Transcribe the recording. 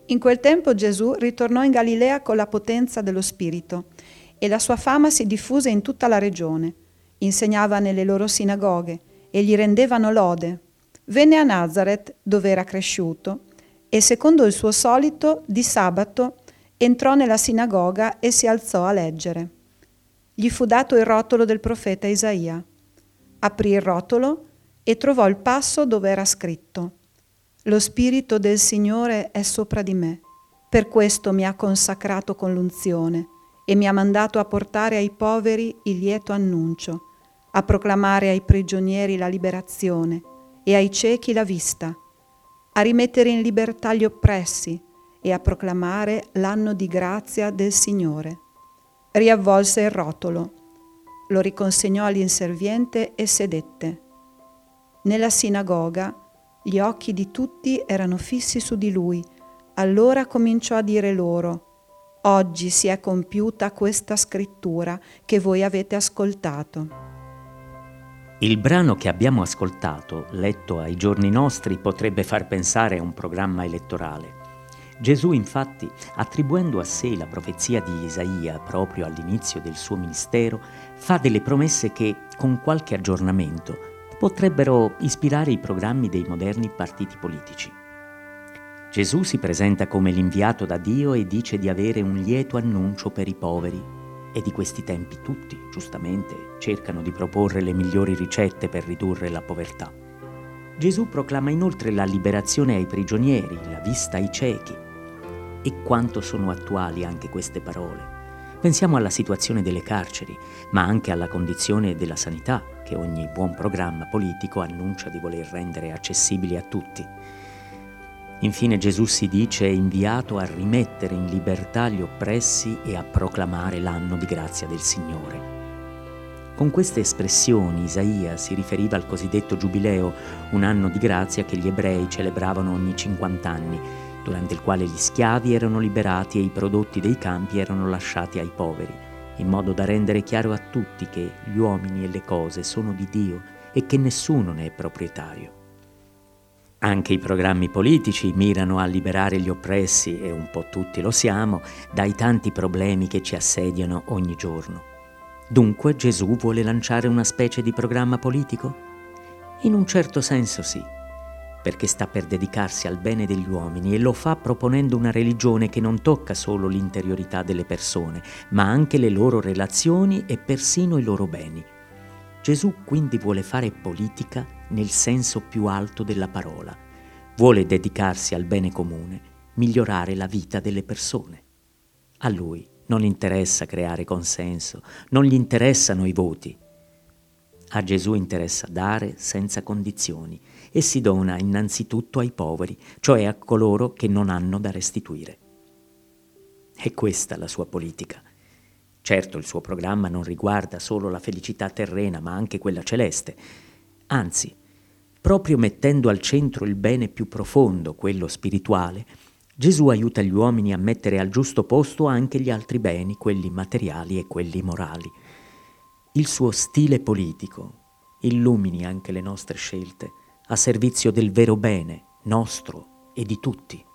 In quel tempo Gesù ritornò in Galilea con la potenza dello Spirito e la sua fama si diffuse in tutta la regione. Insegnava nelle loro sinagoghe e gli rendevano lode. Venne a Nazaret, dove era cresciuto, e secondo il suo solito, di sabato, entrò nella sinagoga e si alzò a leggere. Gli fu dato il rotolo del profeta Isaia. Aprì il rotolo e trovò il passo dove era scritto: «Lo Spirito del Signore è sopra di me, per questo mi ha consacrato con l'unzione e mi ha mandato a portare ai poveri il lieto annuncio, a proclamare ai prigionieri la liberazione e ai ciechi la vista, a rimettere in libertà gli oppressi e a proclamare l'anno di grazia del Signore». Riavvolse il rotolo, lo riconsegnò all'inserviente e sedette. Nella sinagoga gli occhi di tutti erano fissi su di lui. Allora cominciò a dire loro: «Oggi si è compiuta questa scrittura che voi avete ascoltato». Il brano che abbiamo ascoltato, letto ai giorni nostri, potrebbe far pensare a un programma elettorale. Gesù, infatti, attribuendo a sé la profezia di Isaia proprio all'inizio del suo ministero, fa delle promesse che, con qualche aggiornamento, potrebbero ispirare i programmi dei moderni partiti politici. Gesù si presenta come l'inviato da Dio e dice di avere un lieto annuncio per i poveri, e di questi tempi tutti, giustamente, cercano di proporre le migliori ricette per ridurre la povertà. Gesù proclama inoltre la liberazione ai prigionieri, la vista ai ciechi. E quanto sono attuali anche queste parole. Pensiamo alla situazione delle carceri, ma anche alla condizione della sanità, che ogni buon programma politico annuncia di voler rendere accessibili a tutti. Infine Gesù si dice inviato a rimettere in libertà gli oppressi e a proclamare l'anno di grazia del Signore. Con queste espressioni Isaia si riferiva al cosiddetto Giubileo, un anno di grazia che gli ebrei celebravano ogni 50 anni, durante il quale gli schiavi erano liberati e i prodotti dei campi erano lasciati ai poveri, in modo da rendere chiaro a tutti che gli uomini e le cose sono di Dio e che nessuno ne è proprietario. Anche i programmi politici mirano a liberare gli oppressi, e un po' tutti lo siamo, dai tanti problemi che ci assediano ogni giorno. Dunque Gesù vuole lanciare una specie di programma politico? In un certo senso sì, perché sta per dedicarsi al bene degli uomini e lo fa proponendo una religione che non tocca solo l'interiorità delle persone, ma anche le loro relazioni e persino i loro beni. Gesù quindi vuole fare politica nel senso più alto della parola. Vuole dedicarsi al bene comune, migliorare la vita delle persone. A lui non interessa creare consenso, non gli interessano i voti. A Gesù interessa dare senza condizioni e si dona innanzitutto ai poveri, cioè a coloro che non hanno da restituire. È questa la sua politica. Certo, il suo programma non riguarda solo la felicità terrena, ma anche quella celeste. Anzi, proprio mettendo al centro il bene più profondo, quello spirituale, Gesù aiuta gli uomini a mettere al giusto posto anche gli altri beni, quelli materiali e quelli morali. Il suo stile politico illumini anche le nostre scelte a servizio del vero bene, nostro e di tutti.